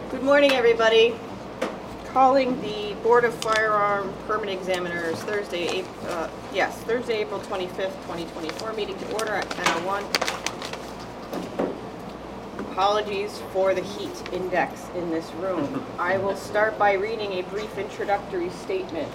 Good morning, everybody. Calling the Board of Firearm Permit Examiners Thursday, April 25th, 2024 meeting to order at 10:01. Apologies for the heat index in this room. I will start by reading a brief introductory statement.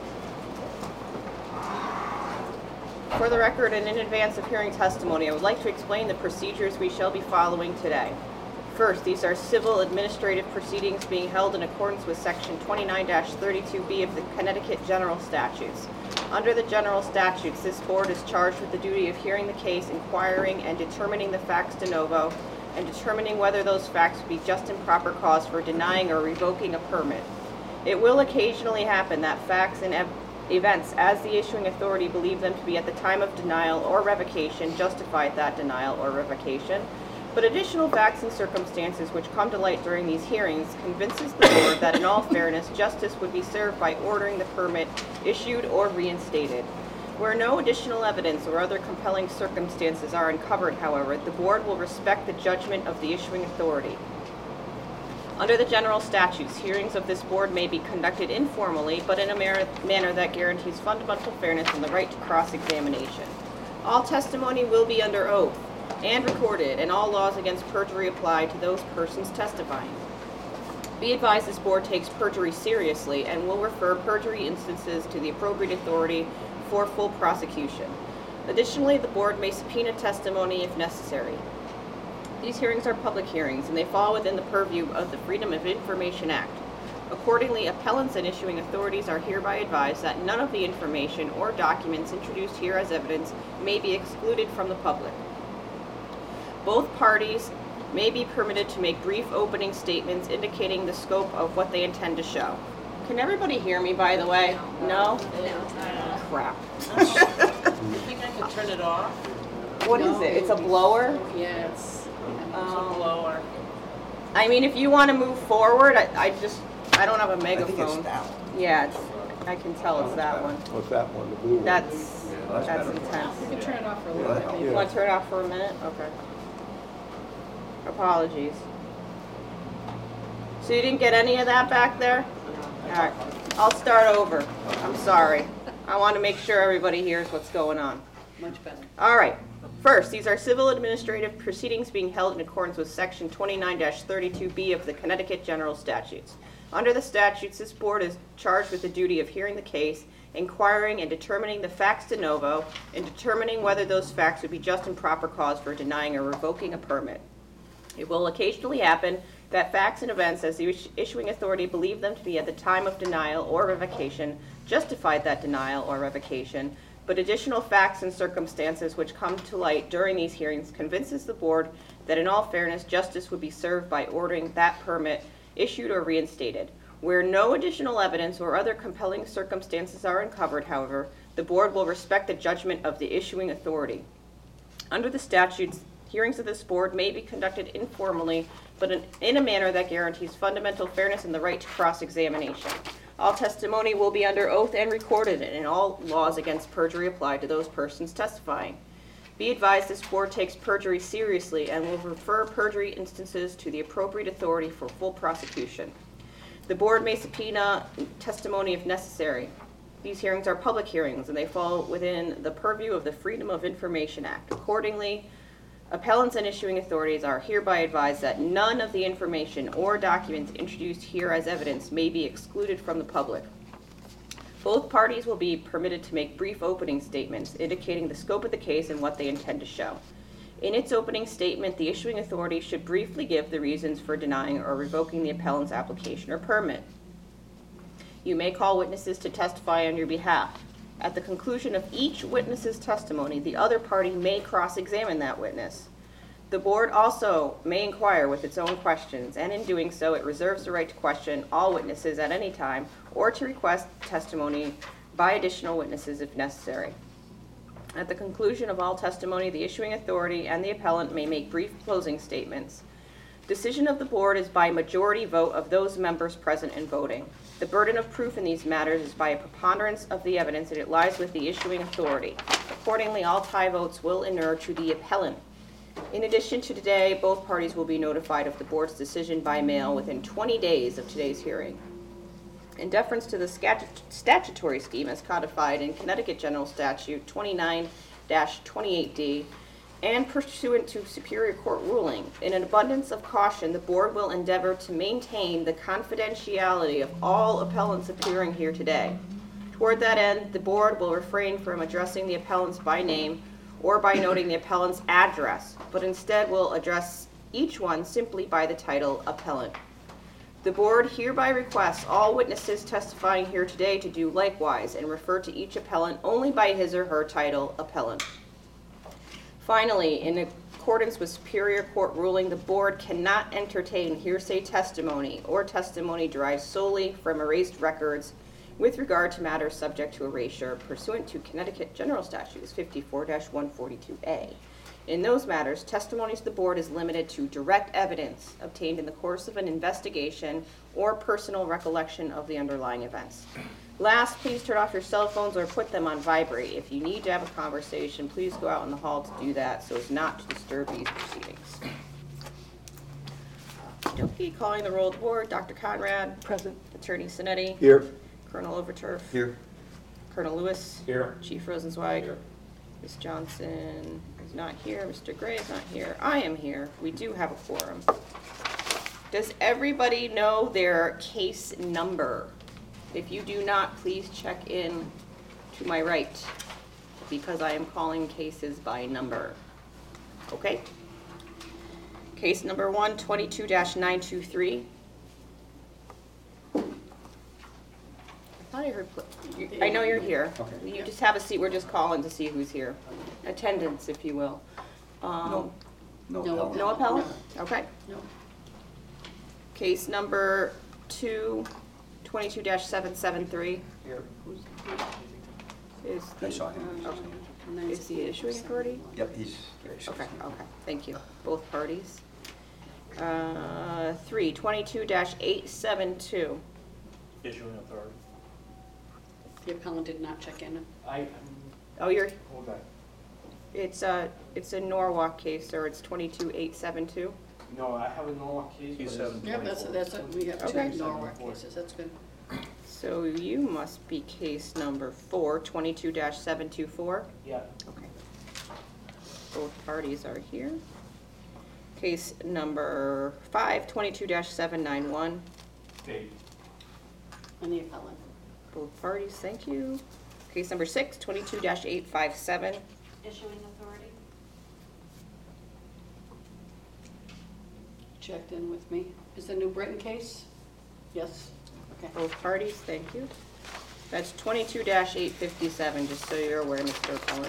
For the record and in advance of hearing testimony, I would like to explain the procedures we shall be following today. First, these are civil administrative proceedings being held in accordance with Section 29-32B of the Connecticut General Statutes. Under the General Statutes, this board is charged with the duty of hearing the case, inquiring and determining the facts de novo, and determining whether those facts would be just and proper cause for denying or revoking a permit. It will occasionally happen that facts and events as the issuing authority believe them to be at the time of denial or revocation justified that denial or revocation, but additional facts and circumstances which come to light during these hearings convinces the board that in all fairness, justice would be served by ordering the permit issued or reinstated. Where no additional evidence or other compelling circumstances are uncovered, however, the board will respect the judgment of the issuing authority. Under the general statutes, hearings of this board may be conducted informally, but in a manner that guarantees fundamental fairness and the right to cross-examination. All testimony will be under oath and recorded, and all laws against perjury apply to those persons testifying. Be advised this board takes perjury seriously and will refer perjury instances to the appropriate authority for full prosecution. Additionally, the board may subpoena testimony if necessary. These hearings are public hearings, and they fall within the purview of the Freedom of Information Act. Accordingly, appellants and issuing authorities are hereby advised that none of the information or documents introduced here as evidence may be excluded from the public. Both parties may be permitted to make brief opening statements indicating the scope of what they intend to show. Can everybody hear me, by the way? No? Crap. You think I could turn it off? What is it? It's a blower? Yeah, it's a blower. I mean, if you want to move forward, I don't have a megaphone. I think it's that one. Yeah, I can tell it's that one. What's that one, the blue one? That's better. intense. You can turn it off for a little bit. You want to turn it off for a minute? Okay. Apologies. So you didn't get any of that back there? All right. I'll start over. I'm sorry. I want to make sure everybody hears what's going on. Much better. All right. First, these are civil administrative proceedings being held in accordance with Section 29-32B of the Connecticut General Statutes. Under the statutes, this board is charged with the duty of hearing the case, inquiring and determining the facts de novo, and determining whether those facts would be just and proper cause for denying or revoking a permit. It will occasionally happen that facts and events as the issuing authority believe them to be at the time of denial or revocation justified that denial or revocation, but additional facts and circumstances which come to light during these hearings convinces the board that in all fairness, justice would be served by ordering that permit issued or reinstated. Where no additional evidence or other compelling circumstances are uncovered, however, the board will respect the judgment of the issuing authority. Under the statutes, hearings of this board may be conducted informally, but in a manner that guarantees fundamental fairness and the right to cross-examination. All testimony will be under oath and recorded, and all laws against perjury apply to those persons testifying. Be advised this board takes perjury seriously and will refer perjury instances to the appropriate authority for full prosecution. The board may subpoena testimony if necessary. These hearings are public hearings, and they fall within the purview of the Freedom of Information Act. Accordingly, appellants and issuing authorities are hereby advised that none of the information or documents introduced here as evidence may be excluded from the public. Both parties will be permitted to make brief opening statements indicating the scope of the case and what they intend to show. In its opening statement, the issuing authority should briefly give the reasons for denying or revoking the appellant's application or permit. You may call witnesses to testify on your behalf. At the conclusion of each witness's testimony, the other party may cross-examine that witness. The board also may inquire with its own questions, and in doing so, it reserves the right to question all witnesses at any time or to request testimony by additional witnesses if necessary. At the conclusion of all testimony, the issuing authority and the appellant may make brief closing statements. Decision of the board is by majority vote of those members present and voting. The burden of proof in these matters is by a preponderance of the evidence, and it lies with the issuing authority. Accordingly, all tie votes will inure to the appellant. In addition to today, both parties will be notified of the board's decision by mail within 20 days of today's hearing. In deference to the statutory scheme as codified in Connecticut General Statute 29-28D, and pursuant to Superior Court ruling, in an abundance of caution, the board will endeavor to maintain the confidentiality of all appellants appearing here today. Toward that end, the board will refrain from addressing the appellants by name or by noting the appellant's address, but instead will address each one simply by the title appellant. The board hereby requests all witnesses testifying here today to do likewise and refer to each appellant only by his or her title appellant. Finally, in accordance with Superior Court ruling, the board cannot entertain hearsay testimony or testimony derived solely from erased records with regard to matters subject to erasure pursuant to Connecticut General Statutes 54-142A. In those matters, testimonies of the board is limited to direct evidence obtained in the course of an investigation or personal recollection of the underlying events. Last, please turn off your cell phones or put them on vibrate. If you need to have a conversation, please go out in the hall to do that so as not to disturb these proceedings. Okey-dokey, calling the roll of the board, Dr. Conrad. Present. Attorney Sinetti. Here. Colonel Overturf. Here. Colonel Lewis. Here. Chief Rosenzweig. Here. Ms. Johnson is not here. Mr. Gray is not here. I am here. We do have a quorum. Does everybody know their case number? If you do not, please check in to my right because I am calling cases by number. Okay? Case number 1, 22-923. I thought I heard, I know you're here. Okay. You just have a seat. We're just calling to see who's here. Attendance, if you will. No No appellant? Okay. No. Case number 2, 22-773. Here. Is I saw him. okay. Is the issuing authority? Yep, he's here. Okay, thank you. Both parties. 3, 22-872. Issuing authority. The appellant did not check in. Oh, you're, Hold on. it's a Norwalk case, or it's 22-872. No, I have a Norwalk case, but it's Yeah, that's we have two Okay. Norwalk cases, that's good. So you must be case number 4, 22-724. Yeah. Okay. Both parties are here. Case number 5, 22-791. Date. And the appellant. Both parties, thank you. Case number 6, 22-857. Issuing authority? Checked in with me. Is the New Britain case? Yes? Okay. Both parties, thank you. That's 22-857, just so you're aware, Mr. Appellant.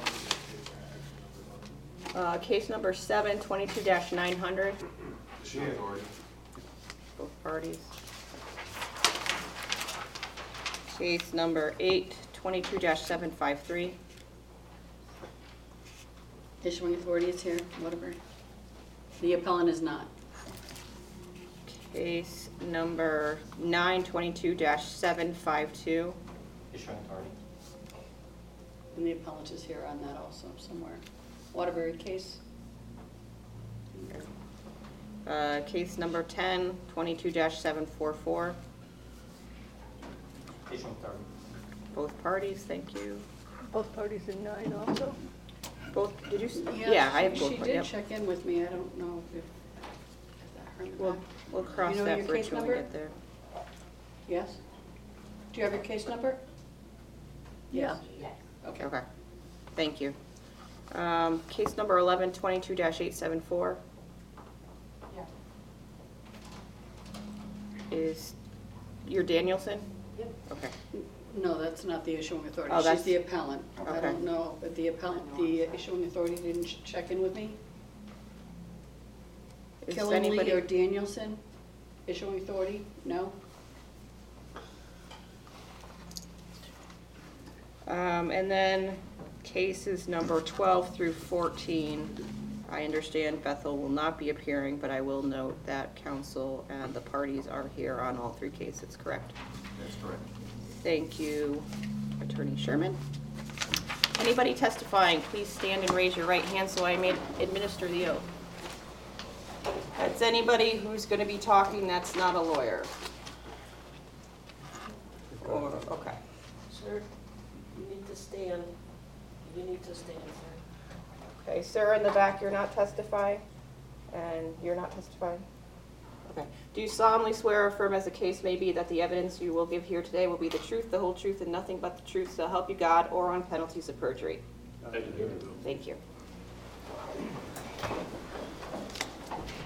Case number 7, 22-900. Issuing authority. Both parties. Case number 8, 22-753. Issuing authority is here, whatever. The appellant is not. Case number 9, 22-752. Issuing authority. And the appellant is here on that also somewhere. Waterbury case? Case number 10, 22-744. Issuing authority. Both parties, thank you. Both parties in 9 also. Both, did you, yeah, I have both. She yep. did check in with me, I don't know if that her in the We'll, back. we'll cross You know that your bridge case when we number? get there. Yes? Do you have your case number? Yes. Okay. Okay, thank you. Case number 11, 22-874. Yeah. Is, you're Danielson? Yep. Okay, No, that's not the issuing authority. Oh, She's that's- the appellant. I Okay. don't know, but the appellant, the issuing authority didn't check in with me? is Killenly anybody, or Danielson, issuing authority? No? and then cases number 12 through 14. I understand Bethel will not be appearing, but I will note that counsel and the parties are here on all 3 cases, correct? That's correct. Thank you, Attorney Sherman. Anybody testifying, please stand and raise your right hand so I may administer the oath. That's anybody who's going to be talking that's not a lawyer. Okay. Sir, you need to stand. You need to stand, sir. Okay, sir, in the back, you're not testifying? And you're not testifying? Okay. Do you solemnly swear or affirm, as the case may be, that the evidence you will give here today will be the truth, the whole truth, and nothing but the truth, so help you God, or on penalties of perjury? I do. Thank you.